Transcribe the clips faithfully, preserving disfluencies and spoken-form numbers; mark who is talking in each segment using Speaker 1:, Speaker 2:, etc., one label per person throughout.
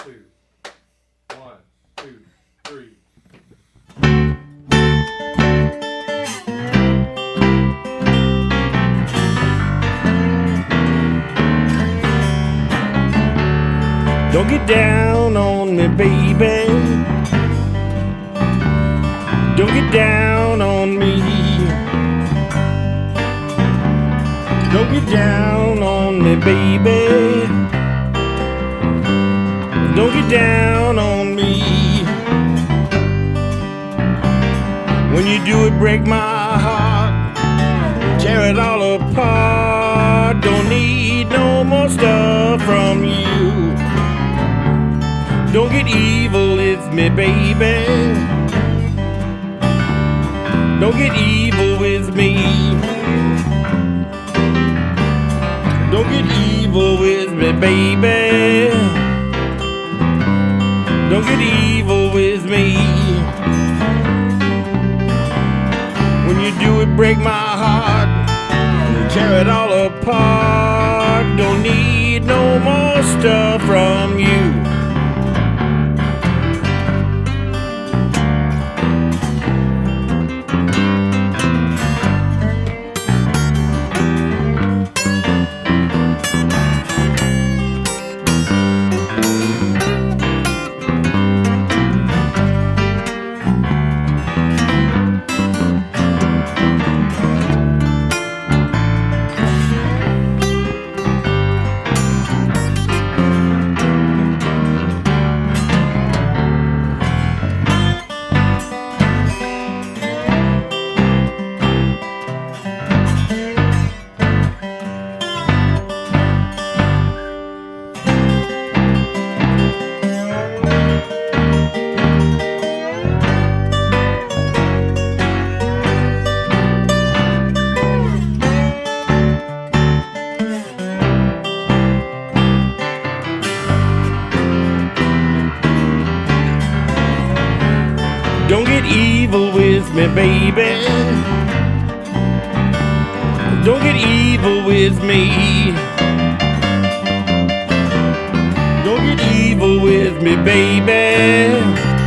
Speaker 1: two. One, two, three.
Speaker 2: Don't get down on me, baby. Don't get down on me. Don't get down on me, baby. Don't get down on me. When you do it, break my heart, tear it all apart. Don't need no more stuff from you. Don't get evil with me, baby. Don't get evil with me. Don't get evil with me, baby. Don't get evil with me. When you do it, break my heart, tear it all apart. Don't need no more stuff from you. Don't get evil with me, baby. Don't get evil with me. Don't get evil with me, baby.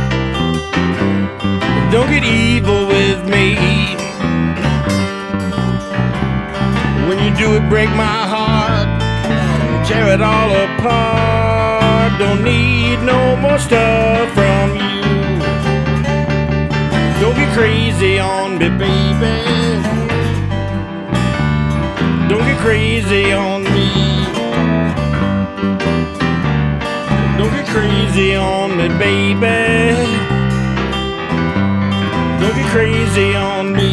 Speaker 2: Don't get evil with me. When you do it, break my heart, tear it all apart. Don't need no more stuff from you. Don't get crazy on me, baby. Don't get crazy on me. Don't get crazy on me, baby. Don't get crazy on me.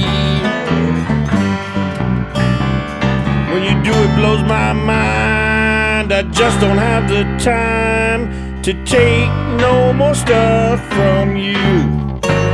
Speaker 2: When you do it, blows my mind. I just don't have the time to take no more stuff from you.